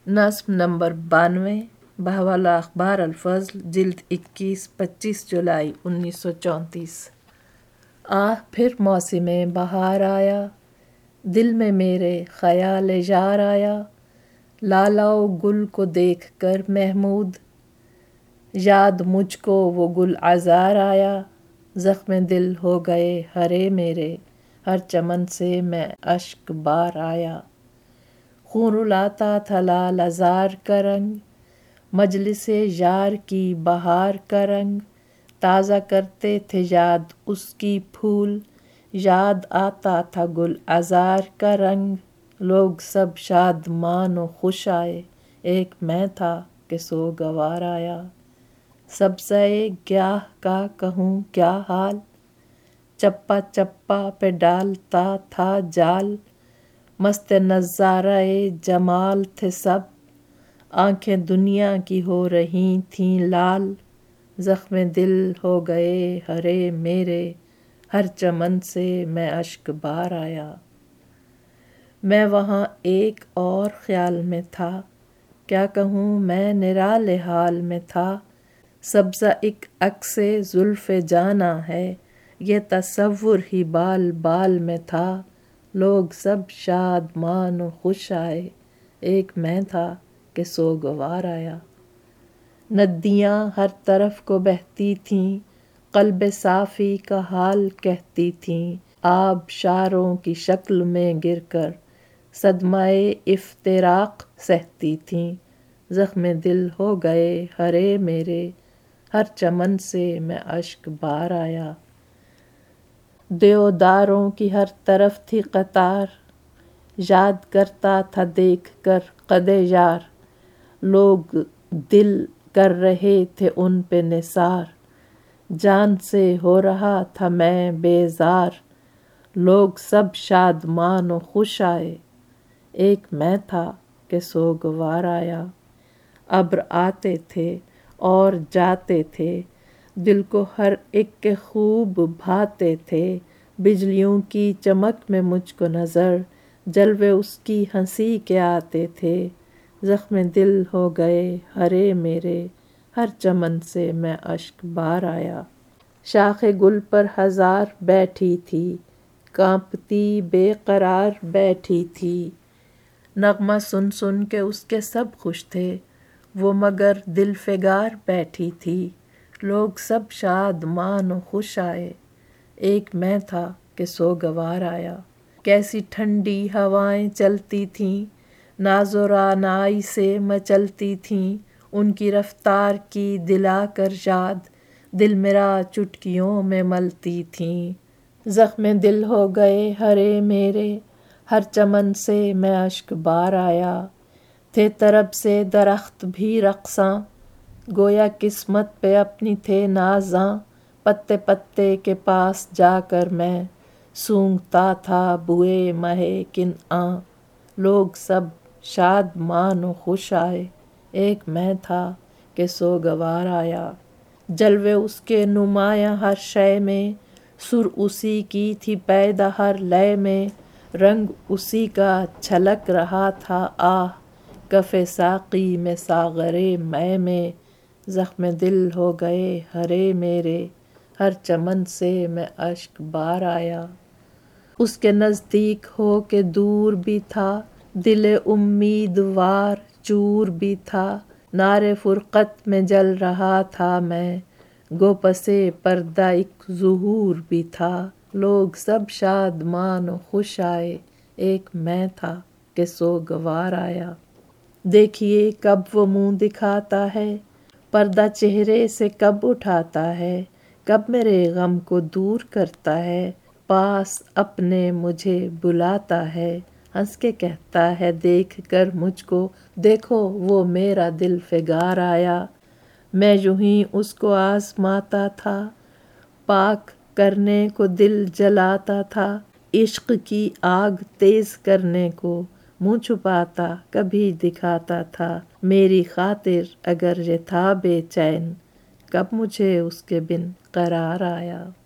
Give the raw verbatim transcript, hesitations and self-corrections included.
نظم نمبر بانوے، بہوالا اخبار الفضل، جلد اکیس، پچیس جولائی انیس سو چونتیس۔ آہ پھر موسم بہار آیا، دل میں میرے خیال یار آیا، لالا و گل کو دیکھ کر محمود، یاد مجھ کو وہ گل عذار آیا، زخم دل ہو گئے ہرے میرے، ہر چمن سے میں اشک بار آیا۔ خون رلاتا تھا لال عذار کا رنگ، مجلس یار کی بہار کا رنگ، تازہ کرتے تھے یاد اس کی پھول، یاد آتا تھا گل عذار کا رنگ، لوگ سب شادمان و خوش آئے، ایک میں تھا کہ سوگوار آیا۔ سبزۂ گیاہ کا کہوں کیا حال، چپا چپا پہ ڈالتا تھا جال، مست نظارۂ جمال تھے سب، آنکھیں دنیا کی ہو رہی تھیں لال، زخم دل ہو گئے ہرے میرے، ہر چمن سے میں اشک بار آیا۔ میں وہاں ایک اور خیال میں تھا، کیا کہوں میں نرالے حال میں تھا، سبزہ ایک عکس زلف جاناں ہے، یہ تصور ہی بال بال میں تھا، لوگ سب شادمان و خوش آئے، ایک میں تھا کہ سوگوار آیا۔ ندیاں ہر طرف کو بہتی تھیں، قلب صافی کا حال کہتی تھیں، آبشاروں کی شکل میں گر کر صدمہ افتراق سہتی تھیں، زخم دل ہو گئے ہرے میرے، ہر چمن سے میں اشک بار آیا۔ دیوداروں کی ہر طرف تھی قطار، یاد کرتا تھا دیکھ کر قد یار، لوگ دل کر رہے تھے ان پہ نثار، جان سے ہو رہا تھا میں بیزار، لوگ سب شادمان و خوش آئے، ایک میں تھا کہ سوگوار آیا۔ ابر آتے تھے اور جاتے تھے، دل کو ہر ایک کے خوب بھاتے تھے، بجلیوں کی چمک میں مجھ کو نظر، جلوے اس کی ہنسی کے آتے تھے، زخم دل ہو گئے ہرے میرے، ہر چمن سے میں اشک بار آیا۔ شاخ گل پر ہزار بیٹھی تھی، کانپتی بے قرار بیٹھی تھی، نغمہ سن سن کے اس کے سب خوش تھے، وہ مگر دل فگار بیٹھی تھی، لوگ سب شادمان و خوش آئے، ایک میں تھا کہ سوگوار آیا۔ کیسی ٹھنڈی ہوائیں چلتی تھیں، ناز و رعنائی سے مچلتی تھیں، ان کی رفتار کی دلا کر یاد، دل میرا چٹکیوں میں ملتی تھیں، زخم دل ہو گئے ہرے میرے، ہر چمن سے میں اشک بار آیا۔ تھے طرب سے درخت بھی رقصاں، گویا قسمت پہ اپنی تھے نازاں، پتے پتے کے پاس جا کر میں سونگھتا تھا بوئے مہ کنعاں، لوگ سب شادمان و خوش آئے، ایک میں تھا کہ سوگوار آیا۔ جلوے اس کے نمایاں ہر شے میں، سر اسی کی تھی پیدا ہر لے میں، رنگ اسی کا چھلک رہا تھا آہ، کف ساقی میں ساغر مے میں، زخم دل ہو گئے ہرے میرے، ہر چمن سے میں اشک بار آیا۔ اس کے نزدیک ہو کے دور بھی تھا، دل امیدوار چور بھی تھا، نار فرقت میں جل رہا تھا میں، گو پس پردہ ایک ظہور بھی تھا، لوگ سب شادمان و خوش آئے، ایک میں تھا کہ سوگوار آیا۔ دیکھیے کب وہ منہ دکھاتا ہے، پردہ چہرے سے کب اٹھاتا ہے، کب میرے غم کو دور کرتا ہے، پاس اپنے مجھے بلاتا ہے، ہنس کے کہتا ہے دیکھ کر مجھ کو، دیکھو وہ میرا دل فگار آیا۔ میں یوں ہی اس کو آزماتا تھا، پاک کرنے کو دل جلاتا تھا، عشق کی آگ تیز کرنے کو منہ چھپاتا کبھی دکھاتا تھا، میری خاطر اگر یہ تھا بے چین، کب مجھے اس کے بن قرار آیا۔